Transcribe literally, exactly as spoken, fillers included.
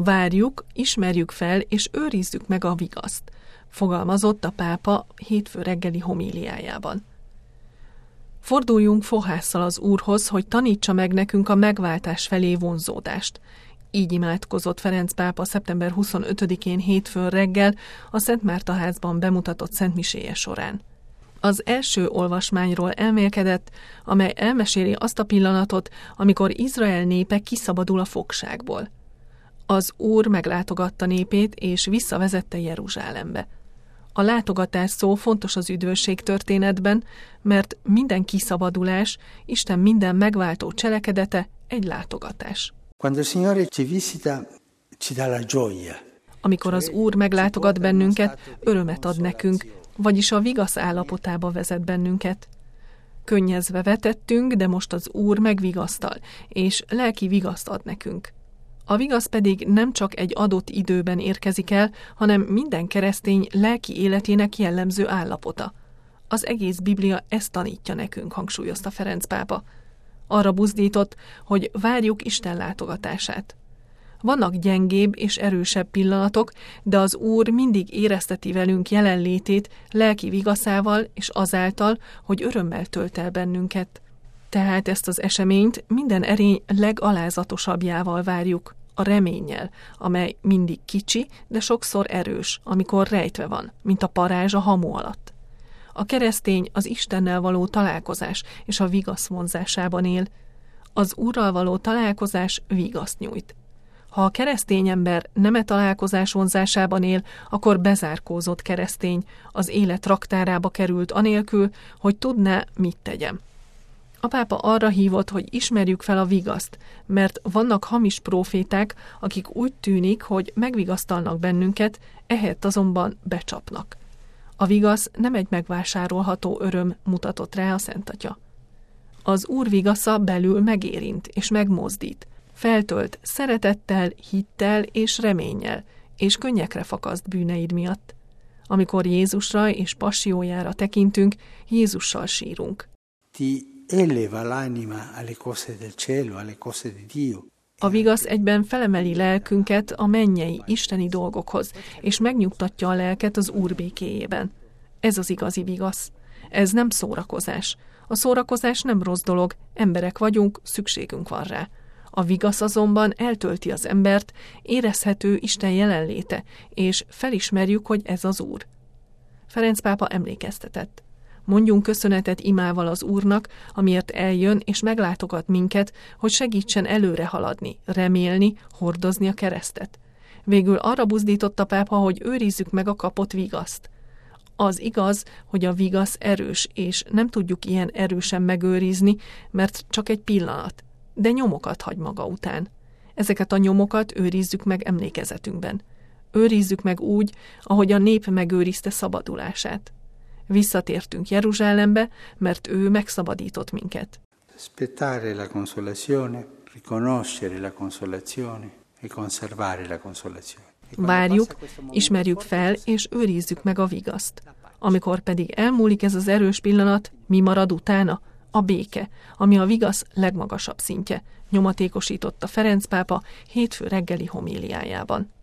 Várjuk, ismerjük fel és őrizzük meg a vigaszt, fogalmazott a pápa hétfő reggeli homíliájában. Forduljunk fohásszal az Úrhoz, hogy tanítsa meg nekünk a megváltás felé vonzódást. Így imádkozott Ferenc pápa szeptember huszonötödikén hétfőn reggel a Szent Márta házban bemutatott szentmiséje során. Az első olvasmányról elmélkedett, amely elmeséli azt a pillanatot, amikor Izrael népe kiszabadul a fogságból. Az Úr meglátogatta népét és visszavezette Jeruzsálembe. A látogatás szó fontos az üdvösség történetben, mert minden kiszabadulás, Isten minden megváltó cselekedete egy látogatás. Quando il Signore ci visita, ci dà la gioia. Amikor az Úr meglátogat bennünket, örömet ad nekünk, vagyis a vigasz állapotába vezet bennünket. Könnyezve vetettünk, de most az Úr megvigasztal, és lelki vigaszt ad nekünk. A vigasz pedig nem csak egy adott időben érkezik el, hanem minden keresztény lelki életének jellemző állapota. Az egész Biblia ezt tanítja nekünk, hangsúlyozta Ferenc pápa. Arra buzdított, hogy várjuk Isten látogatását. Vannak gyengébb és erősebb pillanatok, de az Úr mindig érezteti velünk jelenlétét lelki vigaszával és azáltal, hogy örömmel tölt el bennünket. Tehát ezt az eseményt minden erény legalázatosabbjával várjuk, a reménnyel, amely mindig kicsi, de sokszor erős, amikor rejtve van, mint a parázs a hamu alatt. A keresztény az Istennel való találkozás és a vigasz vonzásában él. Az Úrral való találkozás vigaszt nyújt. Ha a keresztény ember nem e találkozás vonzásában él, akkor bezárkózott keresztény, az élet raktárába került anélkül, hogy tudná, mit tegyem. A pápa arra hívott, hogy ismerjük fel a vigaszt, mert vannak hamis próféták, akik úgy tűnik, hogy megvigasztalnak bennünket, ehelyett azonban becsapnak. A vigasz nem egy megvásárolható öröm, mutatott rá a Szent Atya. Az Úr vigasza belül megérint és megmozdít, feltölt szeretettel, hittel és reménnyel, és könnyekre fakaszt bűneid miatt. Amikor Jézusra és passiójára tekintünk, Jézussal sírunk. Ti eleva l'anima alle cose del cielo, alle cose di Dio. A vigasz egyben felemeli lelkünket a mennyei, isteni dolgokhoz, és megnyugtatja a lelket az Úr békéjében. Ez az igazi vigasz. Ez nem szórakozás. A szórakozás nem rossz dolog, emberek vagyunk, szükségünk van rá. A vigasz azonban eltölti az embert, érezhető Isten jelenléte, és felismerjük, hogy ez az Úr. Ferenc pápa emlékeztetett. Mondjunk köszönetet imával az Úrnak, amiért eljön és meglátogat minket, hogy segítsen előre haladni, remélni, hordozni a keresztet. Végül arra buzdított a pápa, hogy őrizzük meg a kapott vigaszt. Az igaz, hogy a vigasz erős, és nem tudjuk ilyen erősen megőrizni, mert csak egy pillanat, de nyomokat hagy maga után. Ezeket a nyomokat őrizzük meg emlékezetünkben. Őrizzük meg úgy, ahogy a nép megőrizte szabadulását. Visszatértünk Jeruzsálembe, mert ő megszabadított minket. Aspettare la consolazione, riconoscere la consolazione e conservare la consolazione. Várjuk, ismerjük fel és őrizzük meg a vigaszt. Amikor pedig elmúlik ez az erős pillanat, mi marad utána? A béke, ami a vigasz legmagasabb szintje, nyomatékosította Ferenc pápa hétfő reggeli homíliájában.